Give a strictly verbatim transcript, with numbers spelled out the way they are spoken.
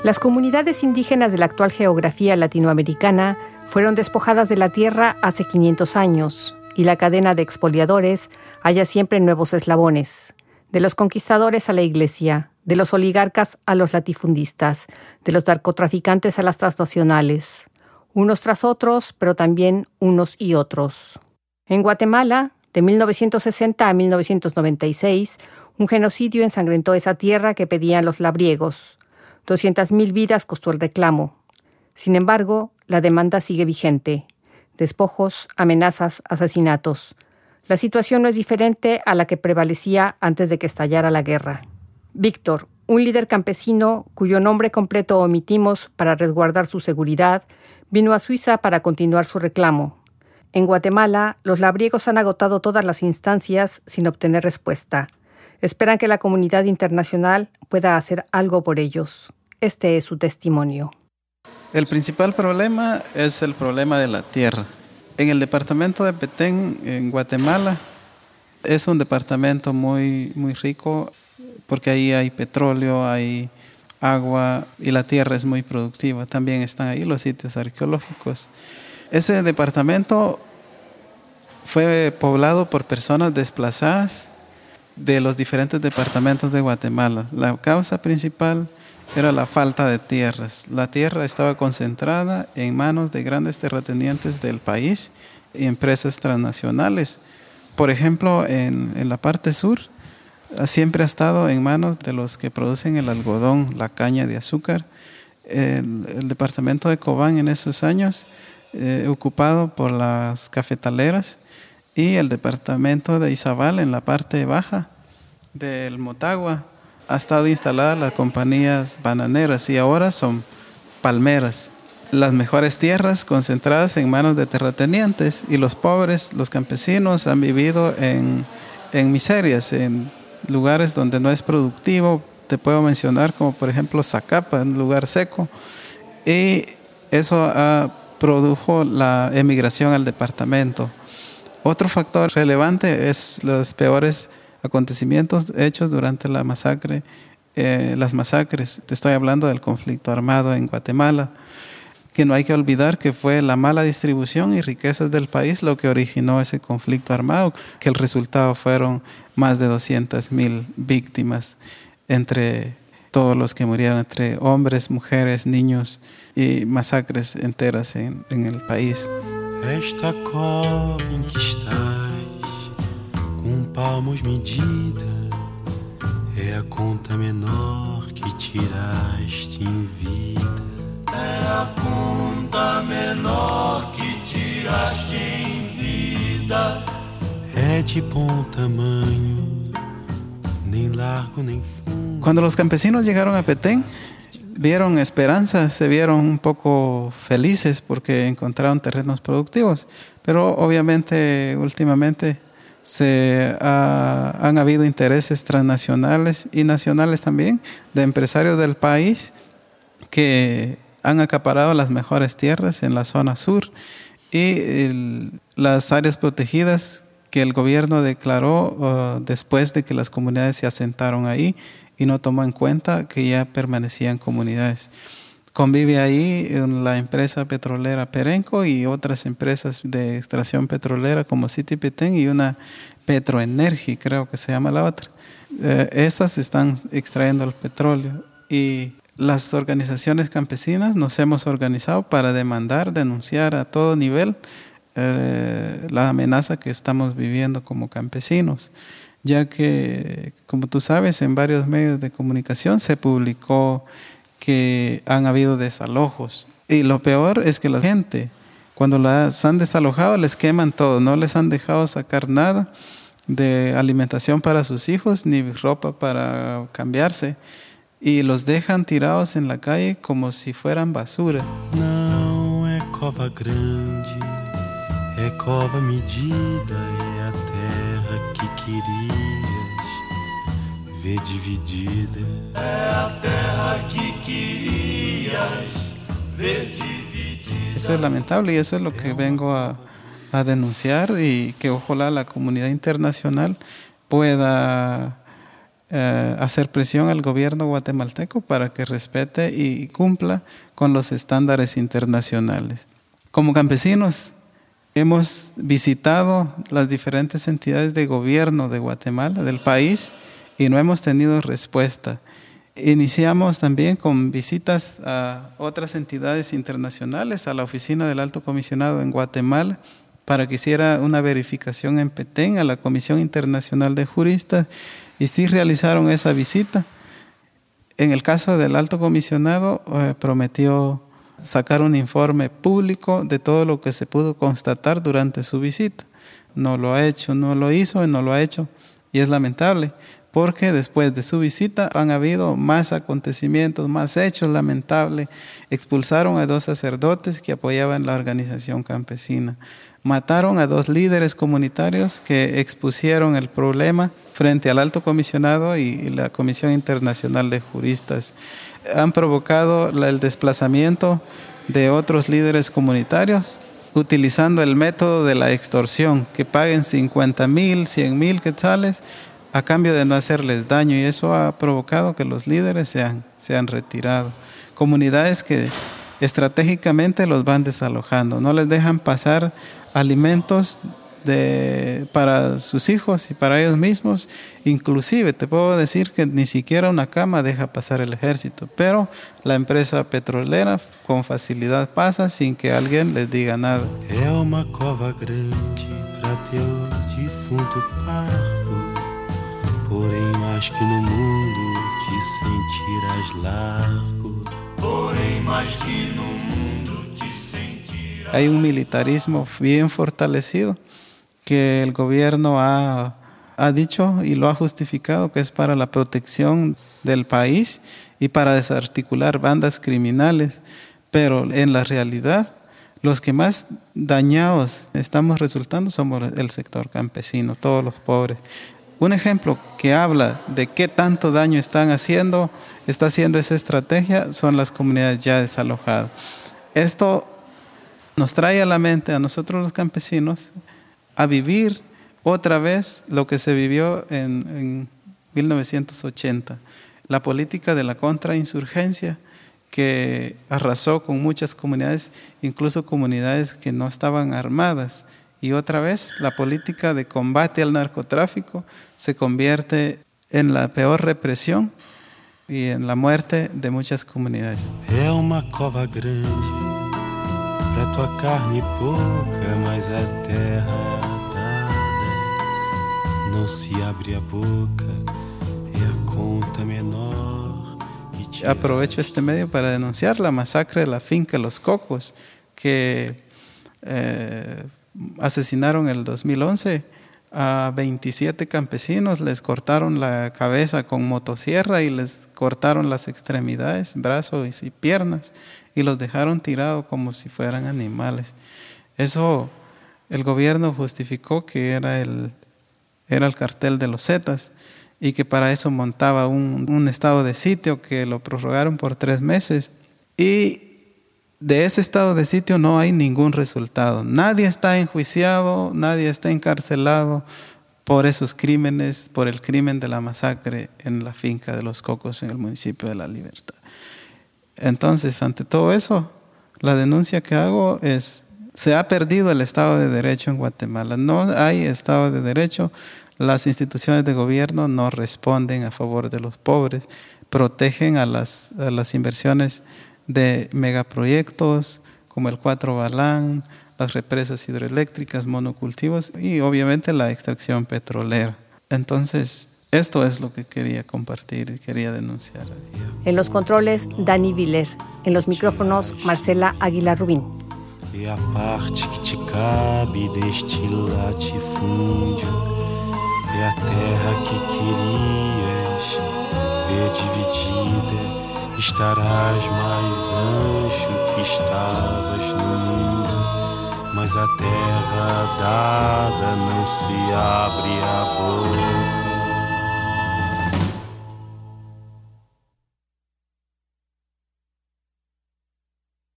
Las comunidades indígenas de la actual geografía latinoamericana fueron despojadas de la tierra hace quinientos años y la cadena de expoliadores halla siempre nuevos eslabones, de los conquistadores a la iglesia, de los oligarcas a los latifundistas, de los narcotraficantes a las transnacionales, unos tras otros, pero también unos y otros. En Guatemala, de mil novecientos sesenta a mil novecientos noventa y seis, un genocidio ensangrentó esa tierra que pedían los labriegos. doscientas mil vidas costó el reclamo. Sin embargo, la demanda sigue vigente. Despojos, amenazas, asesinatos. La situación no es diferente a la que prevalecía antes de que estallara la guerra. Víctor, un líder campesino cuyo nombre completo omitimos para resguardar su seguridad, vino a Suiza para continuar su reclamo. En Guatemala, los labriegos han agotado todas las instancias sin obtener respuesta. Esperan que la comunidad internacional pueda hacer algo por ellos. Este es su testimonio. El principal problema es el problema de la tierra. En el departamento de Petén, en Guatemala, es un departamento muy, muy rico porque ahí hay petróleo, hay agua y la tierra es muy productiva. También están ahí los sitios arqueológicos. Ese departamento fue poblado por personas desplazadas de los diferentes departamentos de Guatemala. La causa principal era la falta de tierras. La tierra estaba concentrada en manos de grandes terratenientes del país y empresas transnacionales. Por ejemplo, en, en la parte sur, siempre ha estado en manos de los que producen el algodón, la caña de azúcar. El, el departamento de Cobán en esos años, eh, ocupado por las cafetaleras, y el departamento de Izabal en la parte baja del Motagua ha estado instalada las compañías bananeras y ahora son palmeras. Las mejores tierras concentradas en manos de terratenientes y los pobres, los campesinos, han vivido en, en miserias, en lugares donde no es productivo. Te puedo mencionar como por ejemplo Zacapa, un lugar seco, y eso ha produjo la emigración al departamento. Otro factor relevante es los peores acontecimientos hechos durante la masacre, eh, las masacres. Te estoy hablando del conflicto armado en Guatemala, que no hay que olvidar que fue la mala distribución y riquezas del país lo que originó ese conflicto armado, que el resultado fueron más de doscientas mil víctimas entre todos los que murieron, entre hombres, mujeres, niños, y masacres enteras en, en el país. Esta cova em que estás, com palmos medida, é a conta menor que tiraste em vida. É a conta menor que tiraste em vida. É de bom tamanho, nem largo nem fundo. Cuando los campesinos llegaron a Petén, vieron esperanza, se vieron un poco felices porque encontraron terrenos productivos, pero obviamente últimamente se ha, han habido intereses transnacionales y nacionales también de empresarios del país que han acaparado las mejores tierras en la zona sur y el, las áreas protegidas que el gobierno declaró uh, después de que las comunidades se asentaron ahí y no tomó en cuenta que ya permanecían comunidades. Convive ahí la empresa petrolera Perenco y otras empresas de extracción petrolera como City Petén y una Petroenergy, creo que se llama la otra. Eh, esas están extrayendo el petróleo y las organizaciones campesinas nos hemos organizado para demandar, denunciar a todo nivel eh, la amenaza que estamos viviendo como campesinos, ya que, como tú sabes, en varios medios de comunicación se publicó que han habido desalojos. Y lo peor es que la gente, cuando las han desalojado, les queman todo, no les han dejado sacar nada de alimentación para sus hijos, ni ropa para cambiarse, y los dejan tirados en la calle como si fueran basura. Não é cova grande, é cova medida, é a terra que querias ver dividida. É a terra que querias ver dividida. Eso es lamentable y eso es lo que vengo a, a denunciar y que ojalá la comunidad internacional pueda eh, hacer presión al gobierno guatemalteco para que respete y cumpla con los estándares internacionales. Como campesinos, hemos visitado las diferentes entidades de gobierno de Guatemala, del país, y no hemos tenido respuesta. Iniciamos también con visitas a otras entidades internacionales, a la oficina del Alto Comisionado en Guatemala, para que hiciera una verificación en Petén, a la Comisión Internacional de Juristas, y sí realizaron esa visita. En el caso del Alto Comisionado, eh, prometió sacar un informe público de todo lo que se pudo constatar durante su visita. No lo ha hecho, no lo hizo y no lo ha hecho, y es lamentable, porque después de su visita han habido más acontecimientos, más hechos lamentables. Expulsaron a dos sacerdotes que apoyaban la organización campesina. Mataron a dos líderes comunitarios que expusieron el problema frente al Alto Comisionado y la Comisión Internacional de Juristas. Han provocado el desplazamiento de otros líderes comunitarios utilizando el método de la extorsión, que paguen cincuenta mil, cien mil quetzales a cambio de no hacerles daño, y eso ha provocado que los líderes se han, se han retirado. Comunidades que estratégicamente los van desalojando, no les dejan pasar alimentos de, para sus hijos y para ellos mismos. Inclusive te puedo decir que ni siquiera una cama deja pasar el ejército, pero la empresa petrolera con facilidad pasa sin que alguien les diga nada. É uma cova grande para teu defunto parco, porém mais que no mundo te sentirás largo. Porém mais que no mundo te sentirás. Hay un militarismo bien fortalecido que el gobierno ha, ha dicho y lo ha justificado que es para la protección del país y para desarticular bandas criminales, pero en la realidad los que más dañados estamos resultando somos el sector campesino, todos los pobres. Un ejemplo que habla de qué tanto daño están haciendo, está haciendo esa estrategia, son las comunidades ya desalojadas. Esto nos trae a la mente a nosotros los campesinos a vivir otra vez lo que se vivió en, en mil novecientos ochenta, la política de la contrainsurgencia que arrasó con muchas comunidades, incluso comunidades que no estaban armadas. Y otra vez la política de combate al narcotráfico se convierte en la peor represión y en la muerte de muchas comunidades. É uma cova grande pra tua carne pouca, mas a terra dada não se abre a boca, é a conta menor. Aprovecho este medio para denunciar la masacre de la finca Los Cocos, que eh, asesinaron en el dos mil once a veintisiete campesinos, les cortaron la cabeza con motosierra y les cortaron las extremidades, brazos y piernas, y los dejaron tirados como si fueran animales. Eso el gobierno justificó que era el, era el cartel de los Zetas y que para eso montaba un, un estado de sitio que lo prorrogaron por tres meses. Y de ese estado de sitio no hay ningún resultado. Nadie está enjuiciado, nadie está encarcelado por esos crímenes, por el crimen de la masacre en la finca de Los Cocos en el municipio de La Libertad. Entonces, ante todo eso, la denuncia que hago es, se ha perdido el Estado de Derecho en Guatemala. No hay Estado de Derecho, las instituciones de gobierno no responden a favor de los pobres, protegen a las, a las inversiones de megaproyectos como el Cuatro Balán, las represas hidroeléctricas, monocultivos y obviamente la extracción petrolera. Entonces, esto es lo que quería compartir y quería denunciar. En los controles, Dani Viller. En los micrófonos, Marcela Aguilar Rubín. E a parte que te cabe deste latifúndio é a terra que querias ver dividida. Estarás mais ancho que estavas no mundo, mas a terra dada não se abre a boca.